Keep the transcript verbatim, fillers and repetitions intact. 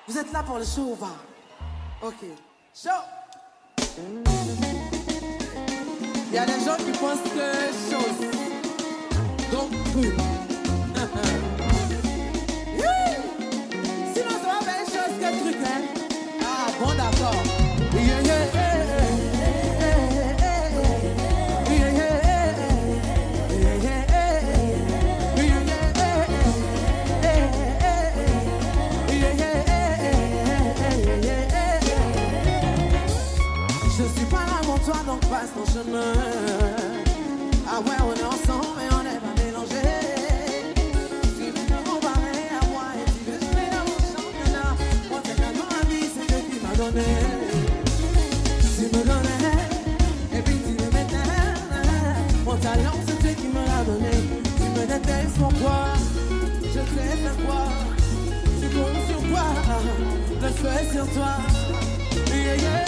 Vous êtes là pour le show ou pas? Ok. Show! Il y a des gens qui pensent que chose. Donc, cool. Sinon, ça va faire chose que truc, hein? Ah, bon, d'accord. Yeah, yeah, yeah. Donc passe ton chemin. Ah ouais, on est ensemble mais on n'est pas mélangés. Tu veux nous parler à moi et tu veux jouer dans mon championnat. Moi t'es qu'à dans la vie, c'est Dieu qui m'a donné. Tu me donnais et puis tu me mettais. Mon talent c'est Dieu qui me l'a donné. Tu me détestes pourquoi? Je sais faire quoi? Tu comptes sur quoi? Le feu est sur toi. Yeah, yeah.